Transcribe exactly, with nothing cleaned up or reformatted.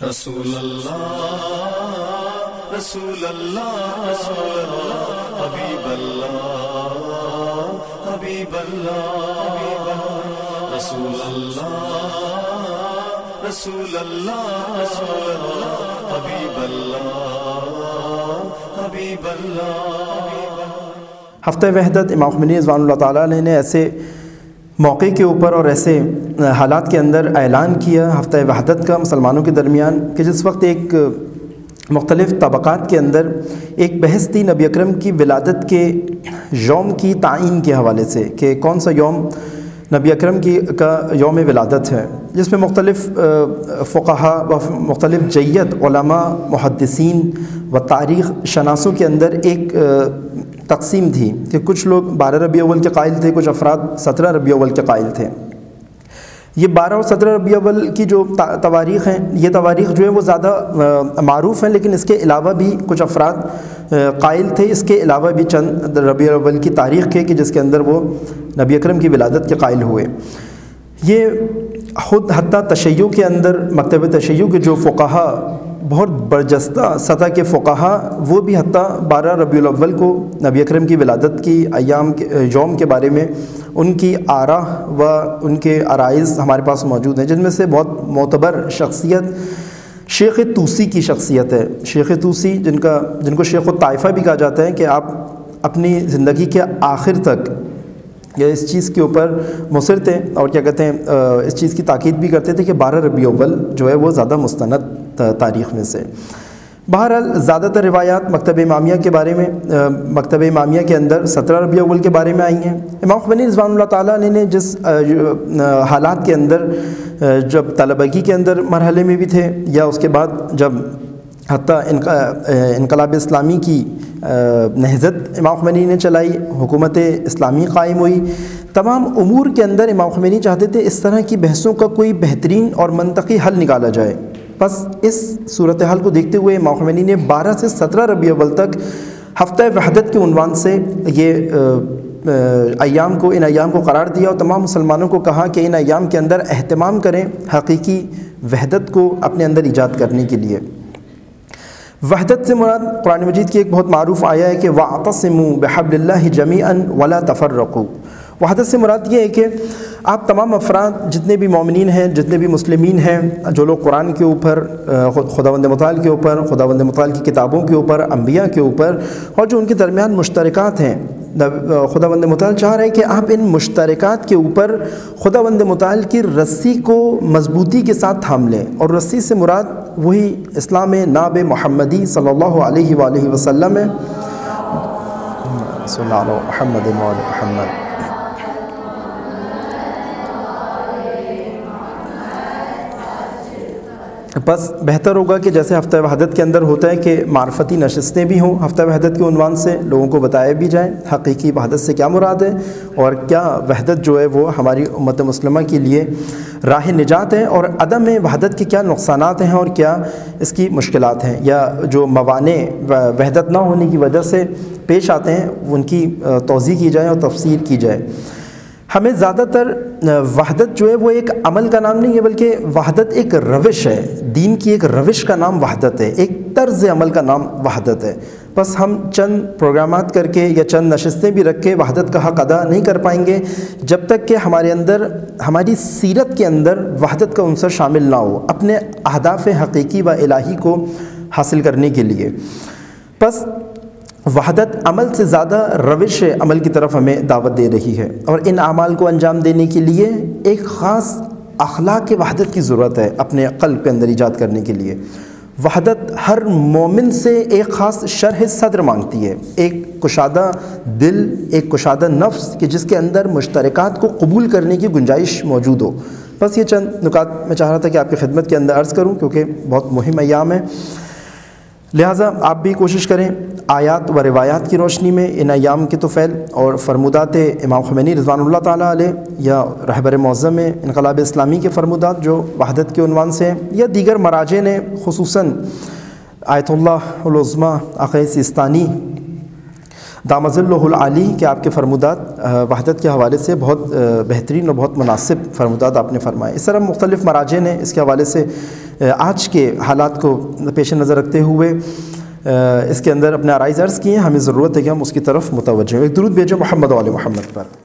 رسول اللہ رسول اللہ رسول اللہ حبیب اللہ حبیب اللہ رسول اللہ رسول اللہ رسول اللہ حبیب اللہ حبیب اللہ۔ ہفتہ وحدت امام خمینی رضوان اللہ تعالیٰ علیہ نے ایسے موقع کے اوپر اور ایسے حالات کے اندر اعلان کیا ہفتہ وحدت کا مسلمانوں کے درمیان کہ جس وقت ایک مختلف طبقات کے اندر ایک بحث تھی نبی اکرم کی ولادت کے یوم کی تعین کے حوالے سے کہ کون سا یوم نبی اکرم کی کا یوم ولادت ہے، جس میں مختلف فقہا و مختلف جیت علماء محدثین و تاریخ شناسوں کے اندر ایک تقسیم تھی کہ کچھ لوگ بارہ ربیع اول کے قائل تھے، کچھ افراد سترہ ربیع اول کے قائل تھے۔ یہ بارہ اور سترہ ربیع اول کی جو تواریخ ہیں، یہ تواریخ جو ہے وہ زیادہ معروف ہیں، لیکن اس کے علاوہ بھی کچھ افراد قائل تھے اس کے علاوہ بھی چند ربیع اول کی تاریخ کے کہ جس کے اندر وہ نبی اکرم کی ولادت کے قائل ہوئے۔ یہ خود حتیٰ تشیع کے اندر مکتب تشیع کے جو فقہا بہت برجستہ سطح کے فقہا وہ بھی حتیٰ بارہ ربیع الاول کو نبی اکرم کی ولادت کی ایام کے یوم کے بارے میں ان کی آراء و ان کے عرائض ہمارے پاس موجود ہیں، جن میں سے بہت معتبر شخصیت شیخ طوسی کی شخصیت ہے۔ شیخ طوسی جن کا جن کو شیخ الطائفہ بھی کہا جاتا ہے کہ آپ اپنی زندگی کے آخر تک یا اس چیز کے اوپر مصر تھے اور کیا کہتے ہیں اس چیز کی تاکید بھی کرتے تھے کہ بارہ ربیع اول جو ہے وہ زیادہ مستند تاریخ میں سے۔ بہرحال زیادہ تر روایات مکتب امامیہ کے بارے میں مکتب امامیہ کے اندر سترہ ربیع اول کے بارے میں آئی ہیں۔ امام خمینی رضوان اللہ تعالیٰ علیہ نے جس حالات کے اندر جب طلبگی کے اندر مرحلے میں بھی تھے یا اس کے بعد جب حتیٰ انقلاب اسلامی کی نہضت امام خمینی نے چلائی، حکومت اسلامی قائم ہوئی، تمام امور کے اندر امام خمینی چاہتے تھے اس طرح کی بحثوں کا کوئی بہترین اور منطقی حل نکالا جائے۔ بس اس صورتحال کو دیکھتے ہوئے امام خمینی نے بارہ سے سترہ ربیع اول تک ہفتہ وحدت کے عنوان سے یہ ایام کو ان ایام کو قرار دیا اور تمام مسلمانوں کو کہا کہ ان ایام کے اندر اہتمام کریں حقیقی وحدت کو اپنے اندر ایجاد کرنے کے لیے۔ وحدت سے مراد قرآن مجید کی ایک بہت معروف آیہ ہے کہ وَاعْتَصِمُوا بِحَبْلِ اللَّهِ جَمِيعًا وَلَا تَفَرَّقُوا۔ وحدت سے مراد یہ ہے کہ آپ تمام افراد جتنے بھی مومنین ہیں، جتنے بھی مسلمین ہیں، جو لوگ قرآن کے اوپر، خداوند متعال کے اوپر، خداوند متعال کی کتابوں کے اوپر، انبیاء کے اوپر اور جو ان کے درمیان مشترکات ہیں، خداوند متعال چاہ رہے ہیں کہ آپ ان مشترکات کے اوپر خداوند متعال کی رسی کو مضبوطی کے ساتھ تھام لیں، اور رسی سے مراد وہی اسلام ناب محمدی صلی اللہ علیہ وآلہ وسلم ہے۔ صلی اللہ علیہ محمد وآل محمد۔ بس بہتر ہوگا کہ جیسے ہفتہ وحدت کے اندر ہوتا ہے کہ معرفتی نشستیں بھی ہوں ہفتہ وحدت کے عنوان سے، لوگوں کو بتایا بھی جائیں حقیقی وحدت سے کیا مراد ہے اور کیا وحدت جو ہے وہ ہماری امت مسلمہ کے لیے راہ نجات ہے، اور عدم وحدت کے کیا نقصانات ہیں اور کیا اس کی مشکلات ہیں، یا جو موانع وحدت نہ ہونے کی وجہ سے پیش آتے ہیں ان کی توضیح کی جائے اور تفسیر کی جائے۔ ہمیں زیادہ تر وحدت جو ہے وہ ایک عمل کا نام نہیں ہے، بلکہ وحدت ایک روش ہے، دین کی ایک روش کا نام وحدت ہے، ایک طرز عمل کا نام وحدت ہے۔ بس ہم چند پروگرامات کر کے یا چند نشستیں بھی رکھ کے وحدت کا حق ادا نہیں کر پائیں گے جب تک کہ ہمارے اندر، ہماری سیرت کے اندر وحدت کا عنصر شامل نہ ہو اپنے اہداف حقیقی و الہی کو حاصل کرنے کے لیے۔ بس وحدت عمل سے زیادہ روش عمل کی طرف ہمیں دعوت دے رہی ہے، اور ان اعمال کو انجام دینے کے لیے ایک خاص اخلاق وحدت کی ضرورت ہے اپنے قلب کے اندر ایجاد کرنے کے لیے۔ وحدت ہر مومن سے ایک خاص شرح صدر مانگتی ہے، ایک کشادہ دل، ایک کشادہ نفس کہ جس کے اندر مشترکات کو قبول کرنے کی گنجائش موجود ہو۔ بس یہ چند نکات میں چاہ رہا تھا کہ آپ کی خدمت کے اندر عرض کروں، کیونکہ بہت مہم ایام ہے، لہٰذا آپ بھی کوشش کریں آیات و روایات کی روشنی میں ان ایام کے طفیل اور فرمودات امام خمینی رضوان اللہ تعالیٰ علیہ یا رہبر معظم انقلاب اسلامی کے فرمودات جو وحدت کے عنوان سے ہیں، یا دیگر مراجع نے خصوصاً آیت اللہ العظمیٰ آقا سیستانی دام ظلہ العالی کے آپ کے فرمودات وحدت کے حوالے سے بہت بہترین اور بہت مناسب فرمودات آپ نے فرمائے۔ اس طرح مختلف مراجع نے اس کے حوالے سے آج کے حالات کو پیش نظر رکھتے ہوئے اس کے اندر اپنے عرائض عرض کیے ہیں. ہمیں ضرورت ہے کہ ہم اس کی طرف متوجہ ہوں. ایک درود بھیجو محمد و آل محمد پر.